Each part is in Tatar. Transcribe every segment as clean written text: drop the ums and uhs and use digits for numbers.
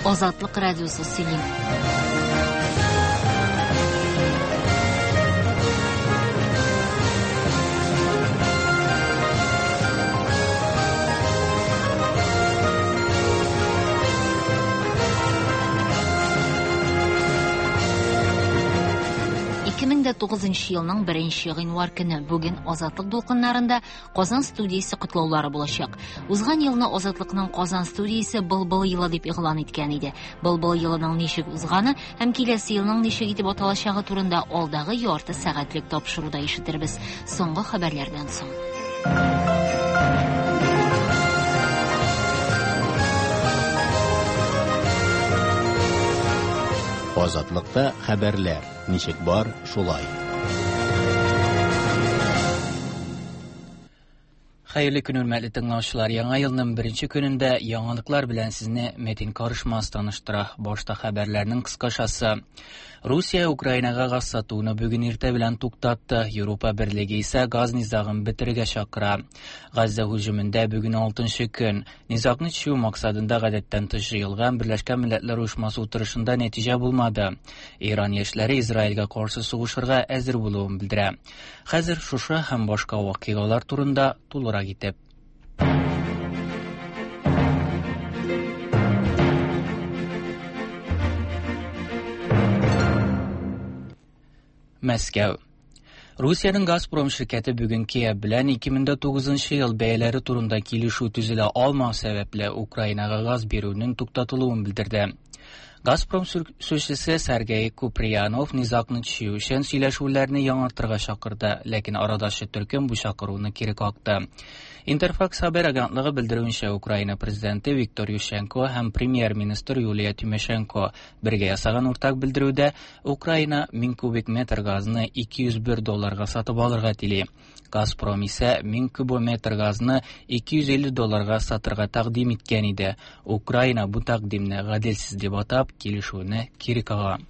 Азатлык радиосы сөйлим. Елның 1 гыйнвар көне бүген Азатлык дулкыннарында Казан студиясе котлаулары булачак. Узган елны Азатлыкның Казан студиясе Былбыл елы дип игълан иткән иде. Былбыл елының ничек узганы һәм киләсе елның ничек итеп аталачагы турында алдагы ярты сәгатьлек тапшыруда ишетербез. Соңгы хәбәрләрдән соң. Азатлыкта хәбәрләр. Ничек бар, шулай. Хәерле көн, хөрмәтле тыңлаучылар. Яңа елның 1 көнендә яңалыклар белән сезне Метин Карышмас таныштыра. Башта хәбәрләрнең кыскачасы. Русия Украинага газ сатуны бүген иртә белән туктатты. Европа Берлеге исә газ низагын бетерергә чакыра. Газда һөҗүмендә бүген 6нчы көн. Низагны төшү максатында гадәттән тыш җыелган Берләшкән Милләтләр Оешмасы утырышында нәтиҗә булмады. Иран яшьләре Израильгә каршы сугышырга әзер булуын белдерә. Хәзер шушы һәм башка вакыйгалар турында тулырак итеп. Мәскәү. Русияның Газпром şirkәте бүген Киев белән 2009 ел бәяләре турында килешү төзелә алмау сәбәпле Украинага газ бирүнең туктатылуын белдерде. Газпром сүзчесе Сергей Куприянов низагны төшү өчен сөйләшүләрне яңартырга чакырды, ләкин арадашы төркем бу чакыруны кире какты. Интерфакс хәбәр агентлыгы белдерүенчә, Украина президенты Виктор Ющенко һәм премьер-министр Юлия Тимошенко бергә ясаган уртак белдерүдә Украина 1000 кубик метр газны $201 сатып алырга тели. Газпром исә 1000 кубометр газны $250 сатырга тәкъдим иткән иде. Украина бу тәкъдимне гаделсез дип атап, килешүне кире кага.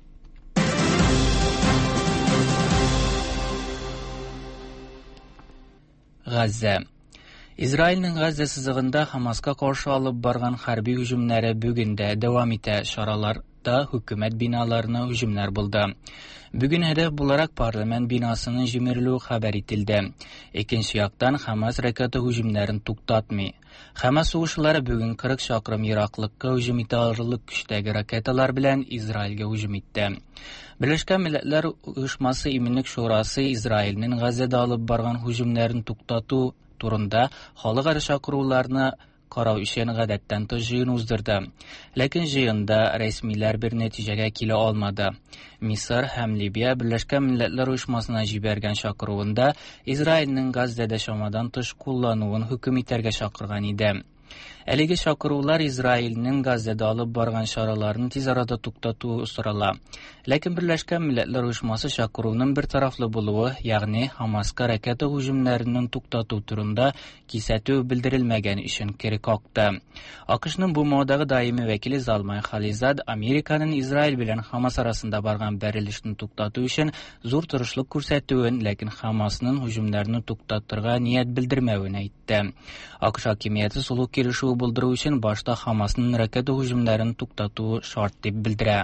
Газа. Израильнең Газа сызыгында Хамаска каршы алып барган хәрби һөҗүмнәре бүген дә дәвам итә. Шараларда хөкүмәт биналарына һөҗүмнәр булды. Бүген һәдәф буларак парламент бинасының җимерелүе хәбәр ителде. Икенче яктан Хамас ракета һөҗүмнәрен туктатмый. Хамас сугышлары бүген 40 чакрым ераклыкка һөҗүм итә алырлык көчтәге ракеталар белән Израильгә һөҗүм итте. Берләшкән Милләтләр Оешмасы Иминлек шурасы Израильнең Газада алып барган һөҗүмнәрен туктату турында халыкара чакыруларны карау өчен гадәттән тыш җыен уздырды. Ләкин җыенда рәсмиләр бер нәтиҗәгә килә алмады. Мисыр һәм Либия Берләшкән Милләтләр Оешмасына җибәргән чакыруында Израильнең Газдада шамадан тыш куллануын хөкем итәргә чакырган иде. Әлеге чакырулар Израильнең Газдада алып барган чараларын тиз арада туктатуы сорала. Ләкин Берләшкән Милләтләр Оешмасы чакыруның бер тарафлы булуы, ягъни Хамаска ракета һөҗүмнәрен туктату турында кисәтү белдерелмәгән өчен кире какты. АКШның бу модагы даими вәкиле Залмай Хализад Американың Израиль белән Хамас арасында барган бәрелешне туктату өчен зур тырышлык күрсәтүен, ләкин Хамасның һөҗүмнәрне туктатырга ният белдермәвен әйтте. АКШ хакимияте сулук килешү булдыру өчен башта Хамасның ракета һөҗүмнәрен туктатуы шарт дип белдерә.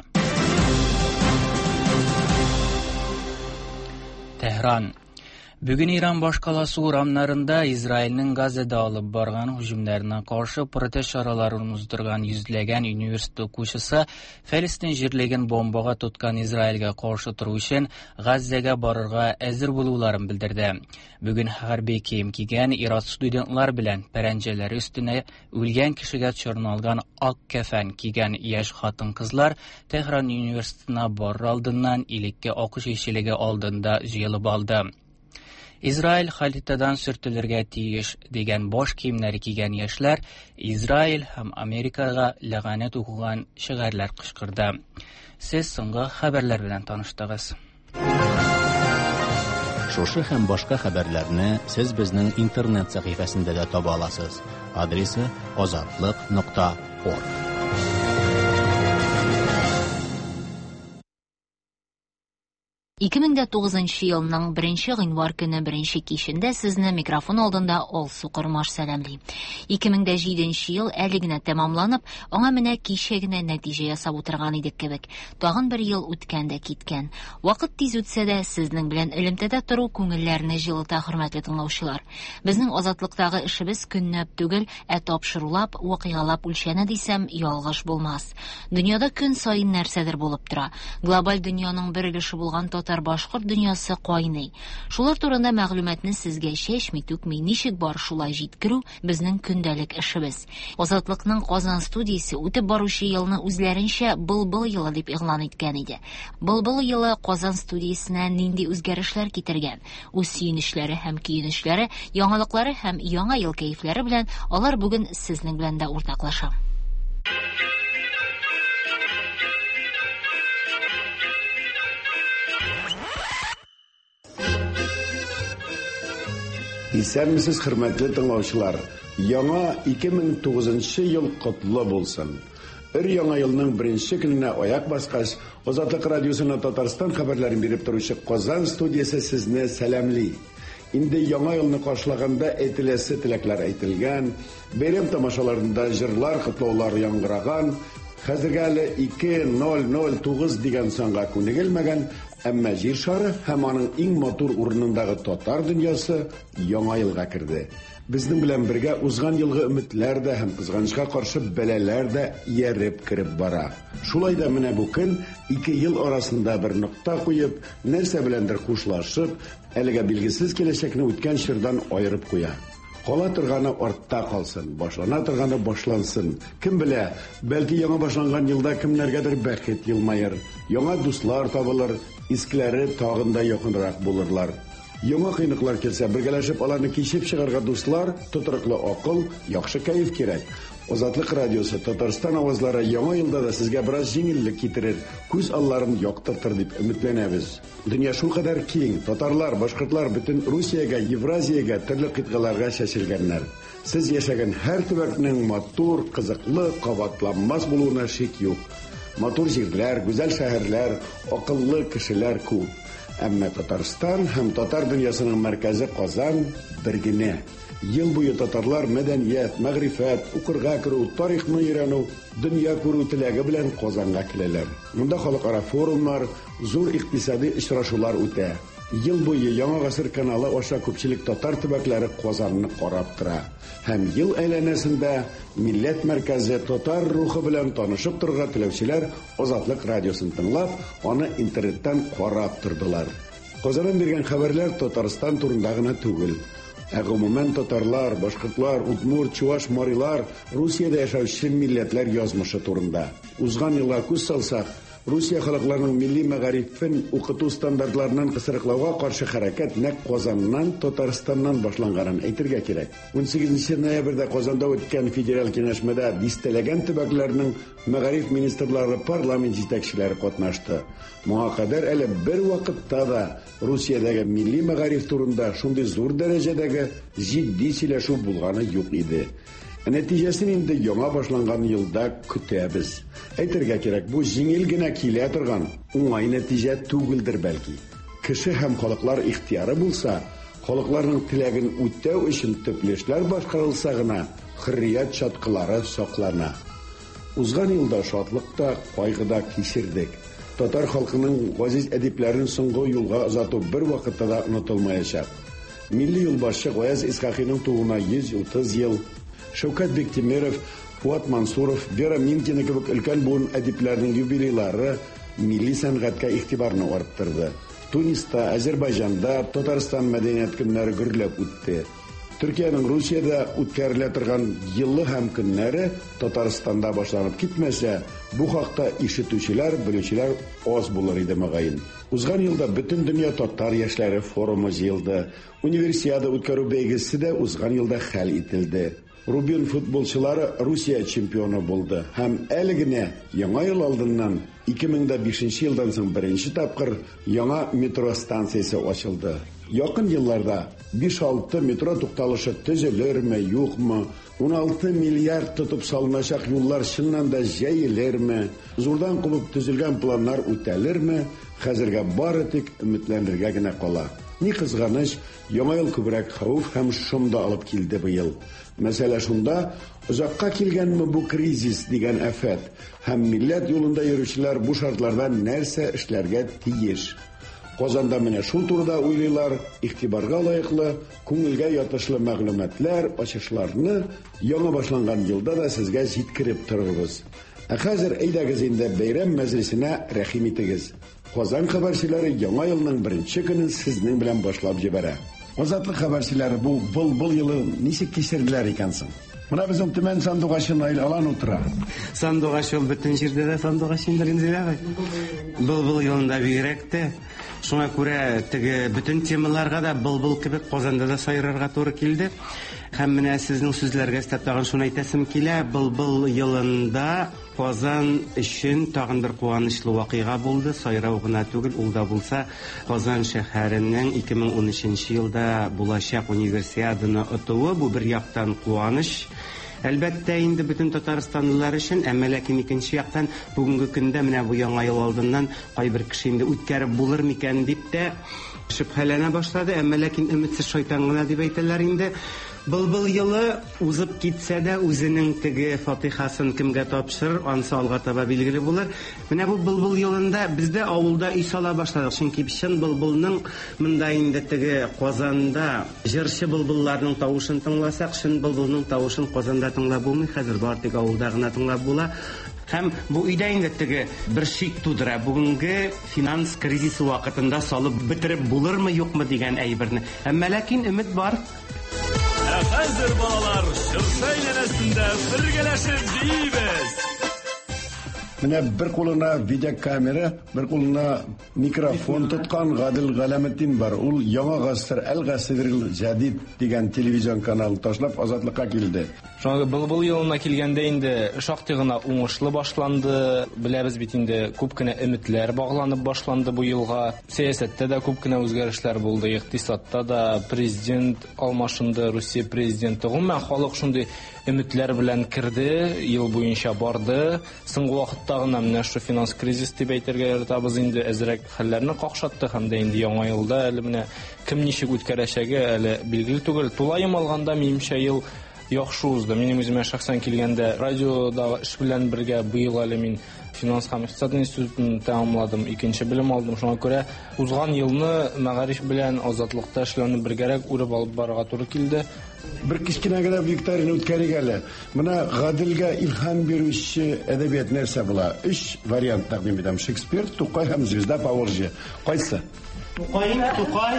Tehran. Бүген Иран башкаласы урамнарында Израильнең Газада алып барган һөҗүмнәренә каршы протест чараларын уздырган йөзләгән университет укучысы Фәлестин җирлеген бомбага тоткан Израильгә каршы тору өчен Газдага барырга әзер булуларын белдерде. Бүген хәрби кием кигән Иран студентлар белән пәрәнҗәләре өстенә үлгән кешегә чорналган ак кәфән кигән яшь хатын-кызлар Техран университетына барыр алдыннан илеккә акыш илчелеге алдында җыелып алды. Израиль хәритадан сөртелергә тиеш дигән баш киемнәре кигән яшьләр Израиль һәм Америкага ләгънәт укыган шигырьләр кычкырды. Сез соңгы хәбәрләр белән таныштыгыз. Шушы һәм башка хәбәрләрне сез безнең интернет сәхифәсендә дә таба аласыз. Адресы azatlyk.org. 2009 елның 1 гыйнвар көне 1 кичендә сезне микрофон алдында Алсу Кормаш сәламли. 2007 ел әле генә тәмамланып, аңа менә кичә генә нәтиҗә ясап утырган идек кебек. Тагын 1 ел үткән дә киткән. Вакыт тиз үтсә дә, сезнең белән элемтәдә тору күңелләрне җылыта, хөрмәтле тыңлаучылар. Безнең азатлыктагы эшебез көннәп түгел, тапшырулап, вакыйгалап үлчәнә дисәм, ялгыш булмас. Дөньяда көн саен нәрсәдер булып тора. Глобаль дөньяның бер өлеше булган татар-башкорт дөньясы кайный. Шулар турында мәгълүматны сезгә чәчми-түкми ничек бар шулай җиткерү безнең көндәлек эшебез. Азатлыкның Казан студиясе үтеп баручы елны үзләренчә Былбыл елы дип игълан иткән иде. Былбыл елы Казан студиясенә нинди үзгәрешләр китергән? Үз сөенечләре һәм көенечләре, яңалыклары һәм яңа ел кәефләре белән алар бүген сезнең белән дә уртаклаша. Исәнмесез, хөрмәтле тыңлаучылар. Яңа 2009 ел котлы булсын. Яңа елның 1 көненә аяк баскач, Азатлык радиосына Татарстан хәбәрләрен биреп торучы Казан студиясе сезне сәламли. Инде яңа елны каршылаганда әйтеләсе теләкләр әйтелгән, бәйрәм тамашаларында җырлар, котлаулар яңгыраган, хәзергә әле 2009 дигән санга күнегелмәгән, әмма җир шары һәм аның иң матур урынындагы татар дөньясы яңа елга керде. Безнең белән бергә узган елгы өметләр дә һәм кызганычка каршы бәлаләр дә ияреп киреп бара. Шулай да менә бу көн 2 ел арасында бер нокта куеп, нәрсә беләндер хушлашып, әлегә билгесез киләчәкне үткән чордан аерып куя. Кала торганы артта калсын, башлана торганы башлансын. Кем белә, бәлки яңа башланган елда кемнәргәдер бәхет елмаер, яңа дуслар табылыр, искеләре тагын да якынрак булырлар. Яңа кыйныклар килсә, бергәләшеп аларны кичеп чыгарга дуслар, тотрыклы акыл, яхшы кайф кирәк. Азатлык радиосы Татарстан авазлары яңа елда да сезгә бераз җиңеллек китерер, күз алларын яктыртыр дип өметләнәбез. Дөнья шулкадәр киң, татарлар, башкортлар бөтен Русиягә, Евразиягә, төрле кыйтгаларга чәчелгәннәр. Сез яшәгән һәр төбәкнең матур, кызыклы, кабатланмас булуына шик юк. Матур җирләр, гүзәл шәһәрләр, акыллы кешеләр күп. Әмма Татарстан һәм татар дөньясының мәркәзе Казан бер генә. Ел буе татарлар мәдәният, мәгърифәт, укырга керү, тарихны өйрәнү, дөнья күрү теләге белән Казанга киләләр. Монда халыкара форумнар, зур икътисади очрашулар үтә. Ел буе Яңа гасыр каналы аша күпчелек татар төбәкләре Казанны карап тора. Һәм ел әйләнәсендә милләт мәркәзе татар рухы белән танышып торырга теләүчеләр Азатлык радиосын тыңлап, аны интернеттан карап тордылар. Казаннан биргән хәбәрләр Татарстан турында гына түгел. Гомумән татарлар, башкортлар, удмурт, чуаш, марилар, Русиядә яшәүче милләтләр язмышы турында. Узган елга күз салсак, Русия халыкларының милли мәгарифен укыту стандартларынан кысрыклауга каршы хәрәкәт нәкъ Казаннан, Татарстаннан башланганын әйтергә кирәк. 18 ноябрьдә Казанда үткән федераль киңәшмәдә дистәләгән төбәкләрнең мәгариф министрлары, парламент җитәкчеләре катнашты. Моңа кадәр әле бер вакытта да Русиядәге милли мәгариф турында шундый зур дәрәҗәдәге җитди сөйләшү булганы юк иде. Нәтиҗәсен инде яңа башланган елда көтәбез. Әйтергә кирәк, бу җиңел генә килә торган уңай нәтиҗә түгелдер бәлки. Кеше һәм халыклар ихтияры булса, халыкларның теләген үтәү өчен төпле эшләр башкарылса гына, хөррият чаткылары саклана. Узган елда шатлыкта, кайгыда кичердек. Татар халкының газиз әдипләрен соңгы юлга озату бер вакытта да онытылмаячак. Милли юлбашчы Гаяз Исхакыйның тууына 130 ел, Шәүкәт Бектимеров, Фуат Мансуров, Вера Минкина кебек өлкән буын әдипләрнең юбилейлары милли сәнгатькә игътибарны арттырды. Туниста, Азербайҗанда Татарстан мәдәният көннәре гөрләп үтте. Төркиянең Русиядә үткәрелә торган еллы һәм көннәре Татарстанда башланып китмәсә, бу хакта ишетүчеләр, белүчеләр аз булыр иде мөгаен. Узган елда бөтен дөнья татар яшьләре форумы җыелды. Универсиада үткәрү бәйгесе дә узган елда хәл ителде. Рубин футболчылары Русия чемпионы булды һәм әле генә яңа ел алдыннан 2005 елдан соң беренче тапкыр яңа метро станциясе ачылды. Якын елларда 5-6 метро тукталышы төзелерме, юкмы, 16 миллиард тотып салыначак юллар чыннан да җәелерме, зурдан кубып төзелгән планнар үтәлерме, Хәзергә бары тик өметләнергә генә кала. Ни кызганыч, яңа ел күбрәк хәвеф һәм шомда алып килде быел. Мәсәлә шунда, озакка килгәнме бу кризис дигән афәт һәм милләт юлында йөрүчеләр бу шартларда нәрсә эшләргә тиеш. Казанда менә шул турыда уйлыйлар, игътибарга лаеклы, күңелгә ятышлы мәгълүматлар, ачышларны яңа башланган елда да сезгә җиткереп торырбыз. Ә хәзер әйдәгез инде бәйрәм мәҗлисенә рәхим итегез. Казан хәбәрчеләре яңа елның беренче көнен сезнең белән башлап җибәрә. Азатлык хәбәрчеләре бу бул елы ничек кичерделәр икән соң? Менә безнең Төмән сандугачы Наил Алан утыра. Сандугач ул бөтен җирдә дә сандугач инде. Бул елында бигрәк тә. Шуңа күрә теге бөтен темаларга да бул кебек Казанда да сайрарга туры килде. Һәм менә сезнең сүзләргә өстәп тагын шуны әйтәсем килә. Бул елында Казан өчен тагын бер куанычлы вакыйга булды. Сайрау гына түгел, ул да булса Казан шәһәренең 2013 елда булачак универсиаданы отуы. Бу бер яктан куаныч. Әлбәттә инде бөтен Татарстанлылар өчен, әмма ләкин икенче яктан бүгенге көндә менә бу яңа ел алдыннан кайбер кеше инде үткәреп булыр микән дип тә шөбһәләнә башлады, әмма ләкин өметсез шайтан гына дип әйтәләр инде. Бул елы узып китсә дә үзенең теге фатихасын кемгә тапшырыр, ансы алга таба билгеле булыр. Менә бу бул елында бездә авылда үй сала башладык. Чөнки чын булның монда инде теге Казанда җырчы булларның тавышын тыңласак, чын булның тавышын Казанда тыңлап булмый, хәзер бар тик авылда гына тыңлап була. Һәм бу өйдә инде теге бер шик тудыра. Бүгенге финанс кризисы вакытында салып бетереп булырмы, юкмы дигән әйберне. Әмма ләкин өмет бар. Хәзер балалар, шыршай нәнәсендә бергәләшеп җыйбыз. Менә бер кулына видеокамера, бер кулына микрофон тоткан Гадил Галәметдин бар. Ул яңа гасыр Әл-Гасрил Җадид дигән телевизион каналын ташлап азатлыкка килде. Шуңа бул елына килгәндә инде шактый гына уңышлы башланды. Беләбез бит инде күп кенә өметләр багланып башланды бу елга. Сәясәттә дә күп кенә үзгәрешләр булды, икътисадта да президент алмашынды, Русия президенты. Гомумән халык шундый өметләр белән кирде, ел буенча барды. Соңгы вакытта гына менә шу финанс кризис дип әйтергә яратабыз инде әзрәк хәлләрне какшатты һәм дә инде яңа елда әле менә кем ничек үткәрәчәге әле билгеле түгел. Тулаем алганда минемчә ел яхшы узды. Минем үземә шәхсән килгәндә радиода эш белән бергә быел әле мин финанс һәм икътисад институтын тәмамладым, икенче белем алдым. Шуңа күрә узган елны мәгариф белән азатлыкта эшләүне бергәрәк үреп алып барырга туры килде. Бер кичкенә генә викторина үткәрик әле. Менә Гадилгә илһам бирүче әдәбият нәрсә була? 3 вариант тәкъдим итәм. Шекспир, Тукай һәм Звезда Поволжья. Кайсы? Тукай.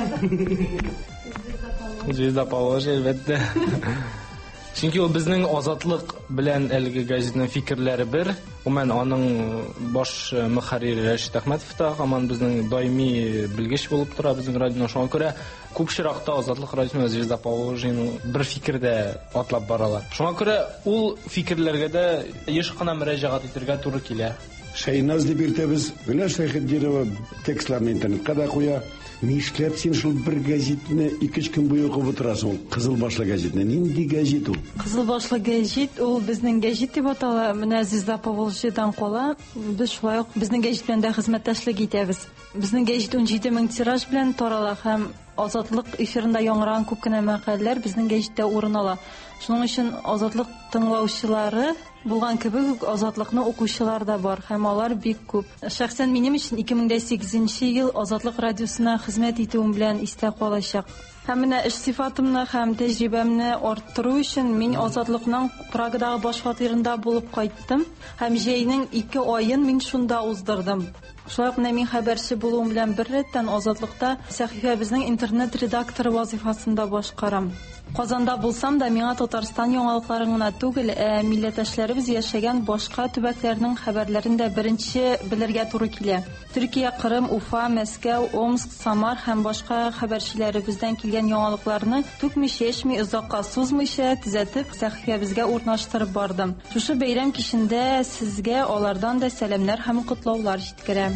Звезда Поволжья, әлбәттә. Чөнки ул безнең азатлык белән әлеге газетның фикерләре бер. Гомумән аның баш мөхәррире Рәшит Әхмәтов та һаман безнең даими белгеч булып тора безнең радионың. Шуңа күрә күп чиракта азатлык радионы Звезда Поволжьяның бер фикердә атлап баралар. Шуңа күрә ул фикерләргә дә еш кына мөрәҗәгать итәргә туры килә. Шәйназ дип иртәбез. Гөлә Шәйхетдинова текстларны интернетка да куя. Нишләп син шул бер газетны 2 көн буе укып утырасың? Кызыл башлы газетны. Нинди газет ул? Кызыл башлы газет ул безнең газет дип атала. Менә Звезда Поволжьядан кала. Без шулай ук безнең газет белән дә хезмәттәшлек итәбез. Безнең газет 17 мең тираж белән тарала һәм Азатлык эфирында яңгыраган күп кенә мәкаләләр безнең газеттә урын ала. Шуның өчен Азатлык тыңлаучылары булган кебек Азатлыкны укучылар да бар һәм алар бик күп. Шәхсән минем өчен 2008 ел Азатлык радиосына хезмәт итүем белән истә калачак. Һәм менә эш сыйфатымны һәм тәҗрибәмне арттыру өчен мин Азатлыкның Прагадагы баш фатирында булып кайттым һәм җәйнең 2 аен мин шунда уздырдым. Шулай ук мин хәбәрче булуым белән бер рәттән Азатлыкта сәхифәбезнең интернет редакторы вазифасында башкарам. Казанда булсам да миңа Татарстан яңалыкларын гына түгел, милләттәшләребез яшәгән башка төбәкләрнең хәбәрләрен дә беренче белергә туры килә. Төркия, Кырым, Уфа, Мәскәү, Омск, Самар һәм башка хәбәрчеләребездән килгән яңалыкларны түкми-чәчми, озакка сузмыйча төзәтеп сәхифәбезгә урнаштырып бардым. Шушы бәйрәм кичендә сезгә алардан да сәламнар һәм котлаулар җиткерәм.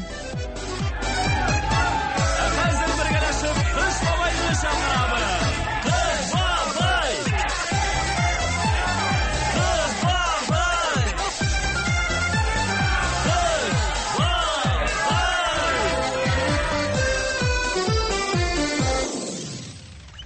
Хәзер бергәләшеп Кыш бабайны чакырабыз.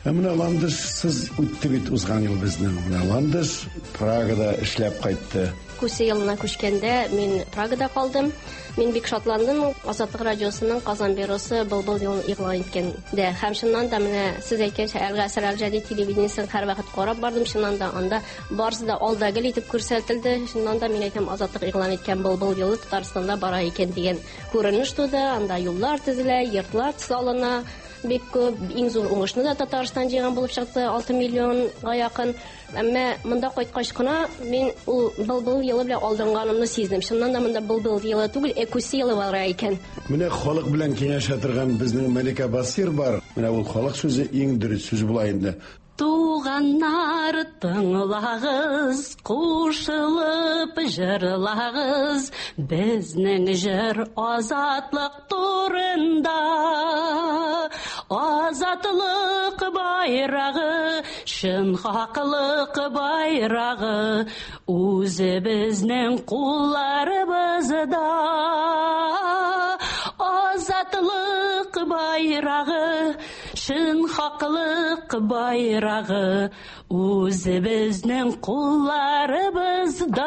Менә Ландыш сез үтте бит узган ел безнең. Менә Ландыш Прагада эшләп кайтты. Күсе елына күчкәндә мин Прагада калдым. Мин бик шатландым. Азатлык радиосының Казан бюросы был елны игълан иткәндә. Һәм шуннан да менә сез әйткәнчә Әл-Гаср Әл-Җәдид телевидениесен һәрвакыт карап бардым. Шуннан да анда барысы да алдагы итеп күрсәтелде. Шуннан да мин әйтәм, Азатлык игълан иткән был елы Татарстанда бара икән дигән күренеш туды. Анда юллар төзелә, йортлар салына. Бик күп, иң зур уңышны да Татарстан җыйган булып чыкты, 6 миллионга якын. Әмма монда кайткач кына мин ул был елы белән алдынганымны сиздем. Шуннан да монда был елы түгел, Күсе елы бара икән. Менә халык белән киңәшә торган безнең Мәликә Басир бар. Менә ул халык сүзе иң дөрес сүз була инде. Туганнар тыңлагыз, кушылып җырлагыз, безнең җыр азатлык турында. Азатлык байрагы, шын хаклык байрагы, үзебезнең кулларыбызда. Азатлык байрагы, шын хаклык байрагы, үзебезнең кулларыбызда.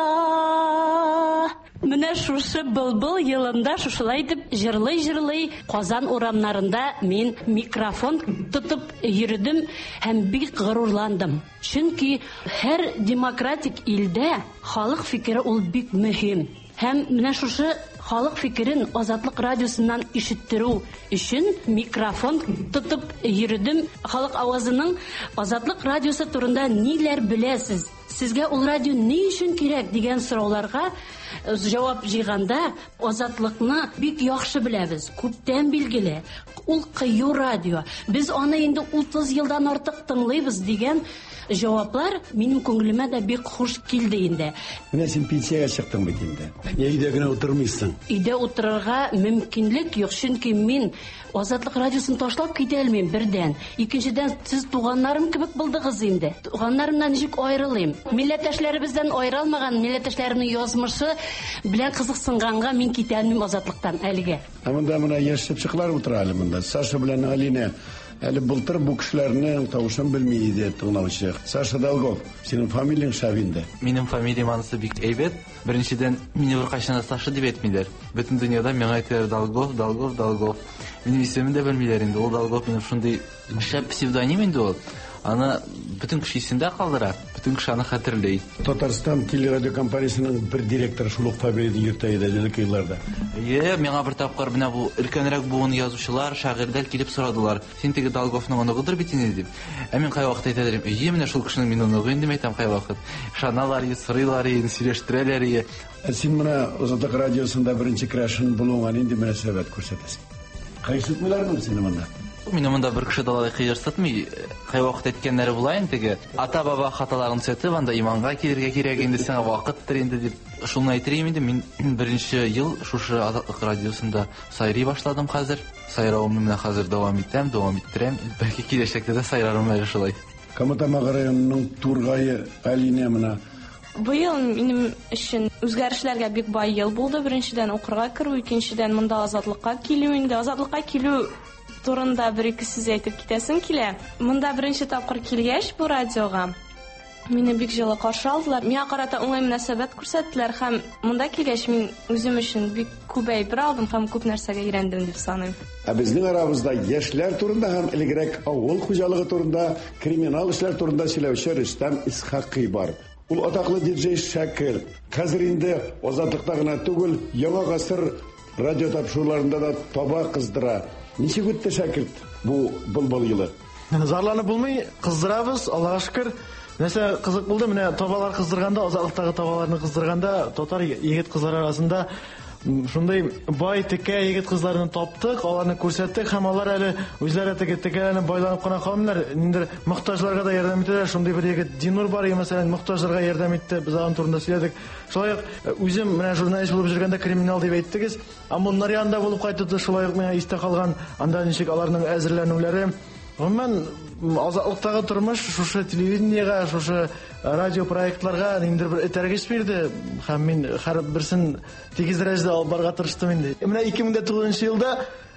Менә шушы был елында шушылай дип җырлый Казан урамнарында мин микрофон тотып йөрдем һәм бик горурландым. Чөнки һәр демократик илдә халык фикере ул бик мөһим. Һәм менә шушы халык фикерен Азатлык радиосыннан ишеттерү өчен микрофон тотып йөрдем. Халык авазының Азатлык радиосы турында ниләр беләсез? Сезгә ул радио ни өчен кирәк дигән сорауларга җавап җыйганда Азатлыкны бик яхшы беләбез. Күптән билгеле. Ул кыю радио. Без аны инде 30 елдан артык тыңлыйбыз дигән җаваплар минем күңелемә дә бик хуш килде инде. Менә син пенсиягә чыктың бит инде. Өйдә генә утырмыйсың. Өйдә утырырга мөмкинлек юк, чөнки мин Азатлык радиосын ташлап китә алмыйм бердән. Икенчедән сез туганнарым кебек булдыгыз инде. Туганнарымнан ничек аерылыйм? Милләттәшләребездән аерылмаган милләттәшләрнең язмышы белән кызыксынганга мин китә алмыйм Азатлыктан әлегә. Монда менә яшьчекләр утыра әле монда. Саша белән Алина әле былтыр бу кешеләрнең тавышын белми иде тыңлаучы. Саша Долгов, синең фамилияң Шавинда. Минем фамилиям анысы бик әйбәт. Беренчедән мине беркайчан Саша дип әйтмиләр. Бөтен дөньяда миңа әйтәләр Долгов. Минем исемемне дә белмиләр инде. Ул Долгов минем шундый шәп псевдоним инде ул. Аны бөтен кеше исендә калдыра. Бөтен кеше аны хәтерләй. Татарстан телерадио компаниясының бер директоры шул ук фабрикада йөртә иде элек елларда. Миңа бер тапкыр менә бу өлкәнрәк буын язучылар, шагыйрьләр килеп сорадылар. Син теге Долговның оныгыдыр бит инде дип. Мин кай вакыт әйтәләр, менә шул кешенең мин оныгы инде әйтәм кай вакыт. Шаналар, сырыйлар, сөйләштерәләр. Син менә Азатлык радиосында беренче крашын булуңа нинди мөнәсәбәт күрсәтәсең? Кайсытмыйлармы сине монда? Мине монда бер кеше далай кыерсытмый. Кай вакыт әйткәннәре була инде. Ата-баба хаталарын сөтеп, анда иманга килергә кирәк инде, сиңа вакыттыр инде дип. Шуны әйтәм инде. Мин беренче ел шушы Азатлык радиосында сайрый башладым хәзер. Сайравымны менә хәзер дәвам итәм. Бәлки киләчәктә дә сайрарым әле шулай. Каматама районының Тургае Алина менә. Бу ел минем өчен үзгәрешләргә бик бай ел булды. Беренчедән укырга керү, икенчедән монда Азатлыкка килү инде. Азатлыкка килү турында бер-ике сүз әйтеп китәсем килә. Монда беренче тапкыр килгәч бу радиога мине бик җылы каршы алдылар. Миңа карата уңай мөнәсәбәт күрсәттеләр һәм монда килгәч мин үзем өчен бик күп әйбер алдым һәм күп нәрсәгә өйрәндем дип саныйм. Безнең арабызда яшьләр турында һәм элегрәк авыл хуҗалыгы турында, криминал эшләр турында сөйләүче Рөстәм Исхакый бар. Ул атаклы диджей Шакир. Хәзер инде Азатлыкта гына түгел, яңа гасыр радио тапшыруларында да таба кыздыра. Ничек үтте Шакир бу был елы? Зарланып булмый, кыздырабыз, Аллага шөкер. Нәрсә кызык булды, менә табалар кыздырганда, Азатлыктагы табаларны кыздырганда, татар егет кызлар арасында шундай бай текә егет кызларын таптык, аларны күрсәттек һәм алар әле үзләре текәләрне байланып кына калмыйлар. Инде мохтаҗларга да ярдәм итәләр. Шундай бер егет Динур бар, мәсәлән, мохтаҗларга ярдәм итте. Без аның турында сөйләдек. Шулай үзем менә журналист булып жүргәндә криминал дип әйттегез. Моннар янында булып кайтты, шулай ук миңа истә калган анда ничек аларның әзерләнүләре. Гомумән Азатлыктагы тормыш шушы телевидениегә, шушы радио проектларга инде бер этәргеч бирде һәм мин һәр берсен тигез дәрәҗәдә алып барырга тырыштым инде. Менә 2009 елда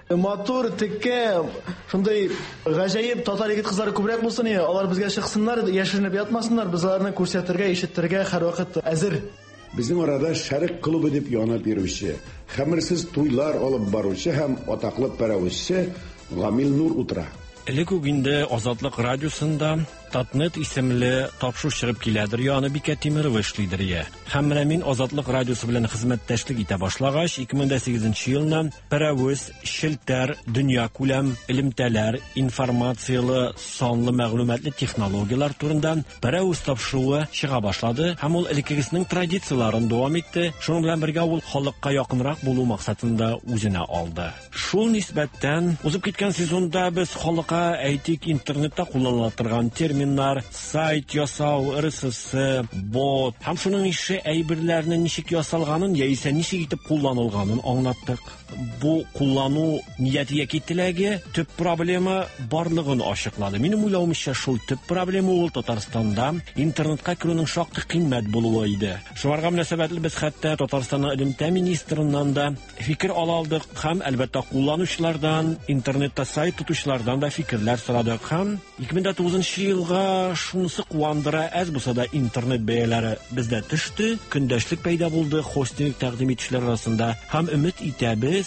Матур, текке, шундай гаҗәеп татар егет кызлары күбрәк булсын, алар безгә чыксыннар, яшеренеп ятмасыннар, без аларны күрсәтергә, ишетергә һәрвакыт әзер. Безнең арада Шәрык клубы дип янып йөрүче, хәмерсез туйлар алып баручы һәм атаклы паровозчы Гамил Нур утыра. Элек үк инде Азатлык радиосында Татнет исемле тапшыру чыгып киләдер, яны Бикә Тимерова эшлидер я. Һәм менә мин Азатлык радиосы белән хезмәттәшлек итә башлагач, 2008 елдан паровоз, шелтәр, дөнья күләм элемтәләр, информациялы, санлы мәгълүматлы технологиялар турында паровоз тапшыруы чыга башлады. Һәм ул элеккесенең традицияларын дәвам итте. Шуның белән бергә ул халыкка якынрак булу максатында үзенә алды. Шул нисбәттән узып киткән сезонда без халыкка әйтик интернетта кулланыла торган терминнар, сайт ясау, RSS, бот, һәм шуның ише әйберләрне ничек ясалганын, яисә ничек итеп кулланылганын аңлаттык. Бу куллану нияте яки теләге төп проблема барлыгын ачыклады. Минем уйлавымча, шул төп проблема ул Татарстанда интернетка керүнең шактый кыйммәт булуы иде. Шуңарга мөнәсәбәтле без хәтта Татарстанның элемтә министрыннан да фикер ала алдык һәм әлбәттә кулланучылардан, интернетта сайт тотучылардан да фикерләр сорадык. Һәм 2009 елга шунысы куандыра, әз булса да интернет бәяләре бездә төште, көндәшлек пәйда булды хостинг тәкъдим итүчеләр арасында һәм өмет итәбез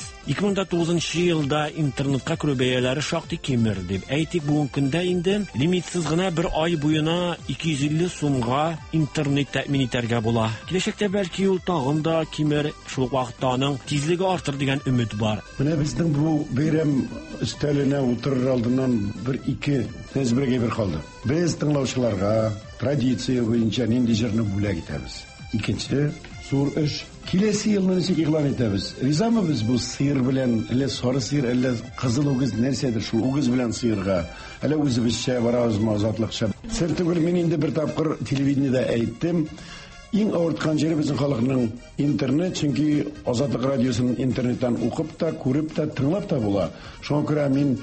2009 елда интернетка керү бәяләре шактый кимер дип әйтик. Бүген көндә инде лимитсыз гына бер ай буена 250 сумга интернет тәэмин итәргә була. Киләчәктә бәлки ул тагын да кимер, шул вакытта аның тизлеге артыр дигән өмет бар. Менә безнең бу бәйрәм өстәленә утырыр алдыннан бер-ике тәҗрибәгә бер калды. Без тыңлаучыларга традиция буенча нинди җырны бүләк итәбез. Икенче зур эш. Киләсе елны ничек игълан итәбез? Ризамы без бу сыер белән, әллә сары сыер, әллә кызыл угыз нәрсәдер шул угыз белән сыерга, әллә үзебезчә барабызмы азатлыкча? Сер түгел, мин инде бер тапкыр телевидениедә әйттем. Иң авырткан җире безнең халыкның интернет, чөнки Азатлык радиосын интернеттан укып та, күреп та, тыңлап та була. Шуңа күрә мин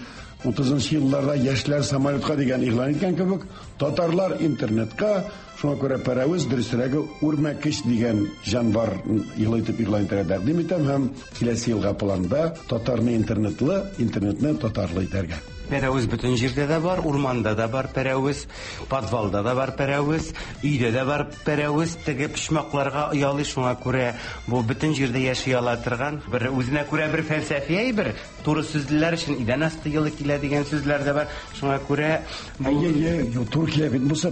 30 елларда яшьләр самолетка дигән игълан иткән кебек, татарлар интернетка, шуңа күрә паровоз дөресрәге үрмәкеш дигән җанвар елы итеп игълан итәргә тәкъдим итәм һәм киләсе елга планда татарны интернетны татарлы итәргә. Паровоз бүтән җирдә дә бар, урманда да бар паровоз, подвалда да бар паровоз, өйдә дә бар паровоз, теге пишмакларга оялый, шуңа күрә бу бүтән җирдә яши ала торган, бер үзенә күрә бер фәлсәфи әйбер, туры сүзләр өчен идән асты елы килә дигән сүзләр дә бар. Шуңа күрә бу Туркия бит булса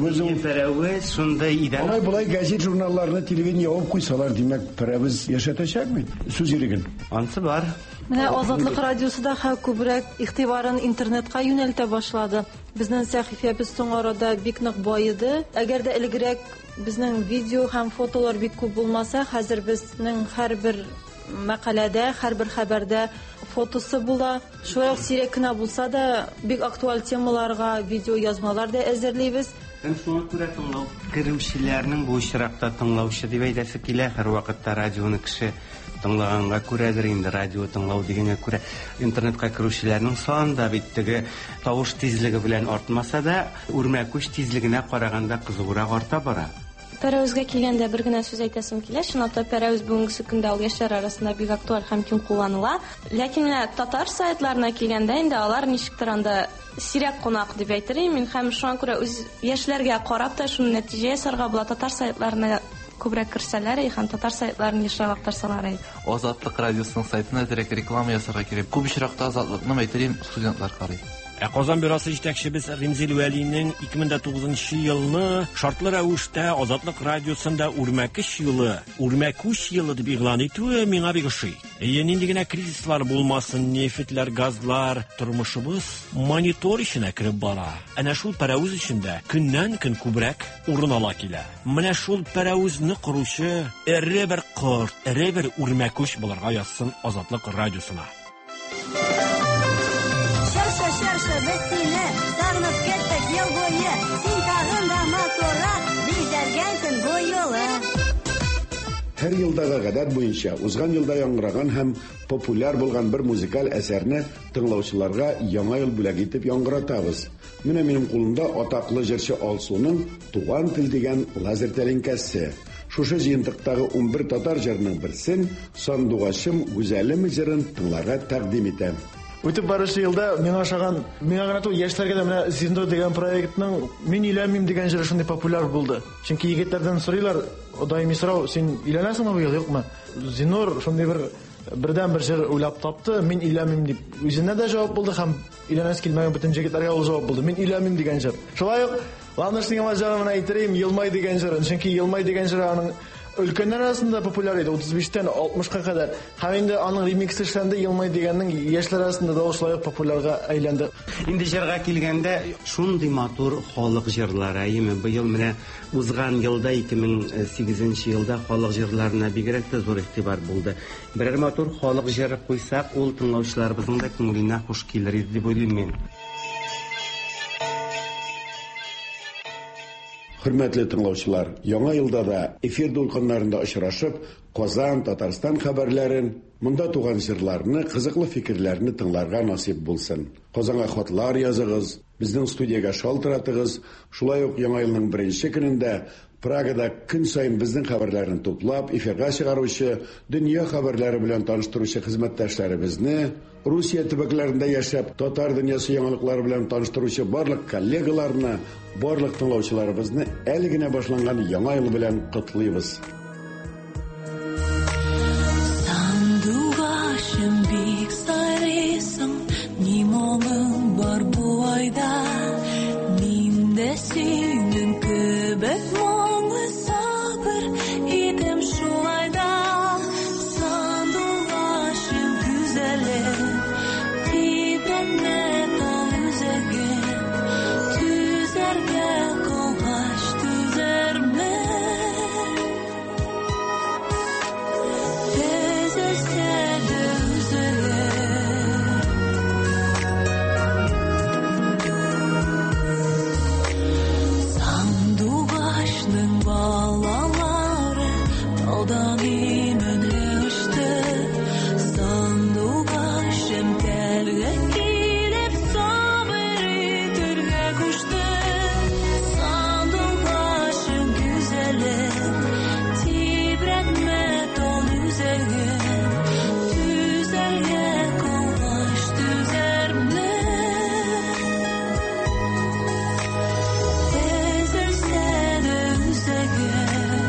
паровоз шундай идән. Булай газет журналларны телевидение ябып куйсалар, димәк паровоз яшәтәчәкме? Сүз иреген. Ансы бар. Менә Азатлык радиосы да күбрәк игътибарын интернетка юнәлтә башлады. Безнең сәхифәбез соң арада бик нык байыды. Әгәр дә элегрәк безнең видео һәм фотолар бик күп булмаса, хәзер безнең һәрбер мәкаләдә, һәрбер хәбәрдә фотосы була. Шулай ук сирәк кенә булса да бик актуаль темаларга видео язмалар да әзерлибез. Һәм шуңа күрә тыңлау керүчеләрнең бу очракта тыңлаучы дип әйтәсе килә. Һәр вакытта радионы кеше тыңлаганга күрәдер инде, радио тыңлау дигәнгә күрә. Интернетка керүчеләрнең саны да бит теге тавыш тизлеге белән артмаса да, үрмәкүш тизлегенә караганда кызыграк арта бара. Паровозга килгәндә бер генә сүз әйтәсем килә. Чынлап паровоз бүгенге көндә ул яшьләр арасында бик актуаль һәм киң кулланыла. Ләкин татар сайтларына килгәндә инде алар ничектер анда сирәк кунак дип әйтерим мин, һәм шуңа күрә үз яшьләргә карап та шуны нәтиҗә ясарга була. Татар сайтларына күбрәк керсәләр һәм татар сайтларын ешрак актарсалар. Азатлык радиосының сайтына директ реклама ясарга кирәк. Күп очракта Азатлыкны әйтерим студентлар карый. Казан бюросы җитәкчебез Римзил Вәлинең 2009 елны шартлы рәвештә Азатлык радиосында үрмәкеш елы дип игълан итүе миңа бик ошый. Нинди генә кризислар булмасын, нефтләр, газлар, тормышыбыз монитор эченә кереп бара. Әнә шул паровоз эчендә көннән-көн күбрәк урын ала килә. Менә шул паровозны коручы эре бер корт, эре бер үрмәкеш булырга язсын Азатлык радиосына. Biz seni sağınıp kettik yıl boyu. Sen tağında motora bizlergensin bu yolu. Һәр елдагы гадәт буенча узган елда яңгыраган һәм популяр булган бер музыкаль әсәрне тыңлаучыларга яңа ел бүләк итеп яңгыратабыз. Менә минем кулымда атаклы җырчы Алсуның "Туган тел" дигән лазер тәлинкәсе. Шушы җыентыктагы 11 татар җырының берсен "Сандугачым гүзәлем" җырын тыңларга тәкъдим итәм. Үтеп барышы елда миңа гына түгел, яшьләргә дә менә Зиндо дигән проектның "Мин иләмим" дигән җыры шундый популяр булды. Чөнки егетләрдән сорыйлар, даими сорау, син иләнәсеңме бу ел, юкмы? Зинур шундый бердән бер җыр уйлап тапты, "Мин иләмим" дип. Үзенә дә җавап булды һәм иләнәс килмәгән бөтен җегетләргә ул җавап булды. "Мин иләмим" дигән җыр. Шулай ук Ланышның җырын әйтерим, "Елмай" дигән җырын, чөнки "Елмай" дигән җыры аның өлкәннәр арасында популяр иде, 35-тән 60-ка кадәр. Һәм инде аның ремиксы эшләнде, "Елмай" дигәннең яшьләр арасында да шулай популярга әйләнде. Инде җырга килгәндә, шундый матур халык җырлары, яме быел менә узган елда 2008 елда халык җырларына бигрәк тә зур игътибар булды. Берәр матур халык җыры куйсак, ул тыңлаучыларыбызның да күңеленә хуш килер иде дип уйлыйм мин. Хөрмәтле тыңлаучылар, яңа елда да эфир дулкыннарында очрашып, Казан, Татарстан хәбәрләрен, монда туган җырларны, кызыклы фикерләрне тыңларга насип булсын. Казанга хатлар языгыз, безнең студиягә шалтыратыгыз. Шулай ук яңа елның беренче көнендә Прагада көн сайын безнең хәбәрләрне туплап, эфирга чыгаручы, дөнья хәбәрләре белән таныштыручы хезмәттәшләребезне, Русия төбәкләрендә яшәп, татар дөньясы яңалыклары белән таныштыручы барлык коллегаларны, барлык тыңлаучыларыбызны әле генә башланган яңа ел белән котлыйбыз. Сандугачым бик сайрыйсың, ни моңың бар бу айда, мин дә синең кебек моңлы сабыр идем шулайда. Сандугачым güzelim, тибрәтмә тал үзәгем, түзәргә калгач түзәрме? Төзәлсә дә үзәгем. Сандугачның балалары талдан имәнле очты. Сандугачым тәлгә килеп сабыр итәргә күчте. Сандугачым güzelim, тибрәтмә тал үзәгем, түзәргә калгач түзәрме? Төзәлсә дә үзәгем.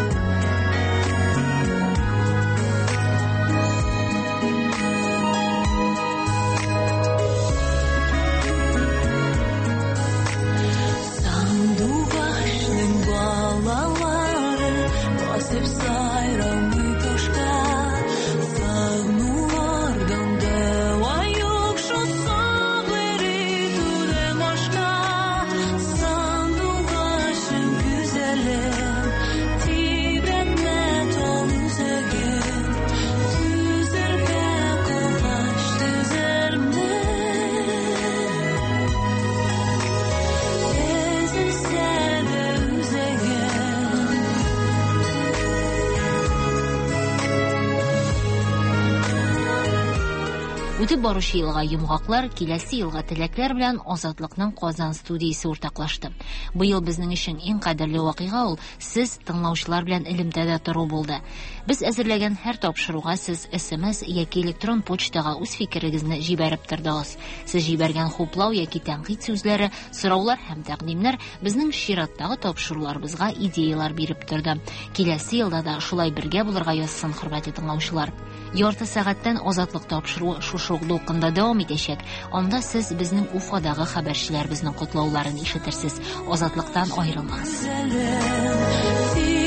Сандугачның балалары басып сайрамый ташка. Сагнулардан дәва юк, шул сабыр итүдән башка. Сандугачым güzelim, тибрәтмә тал үзәгем, түзәргә калгач түзәрме? Төзәлсә дә үзәгем. Үтеп баручы елга йомгаклар, киләсе елга теләкләр белән Азатлыкның Казан студиясе уртаклашты. Быел безнең өчен иң кадерле вакыйга ул сез тыңлаучылар белән элемтәдә тору булды. Без әзерләгән һәр тапшыруга сез SMS яки электрон почтага үз фикерегезне җибәреп тордыгыз. Сез җибәргән хуплау яки тәнкыйть сүзләре, сораулар һәм тәкъдимнәр безнең чираттагы тапшыруларыбызга идеялар биреп торды. Киләсе елда да шулай бергә булырга язсын, хөрмәтле тыңлаучылар. Ярты сәгатьтән Азатлык тапшыруы шушы дулкында дәвам итәчәк. Анда сез безнең Уфадагы хәбәрчеләребезнең котлауларын ишетерсез. Азатлыктан аерылмагыз.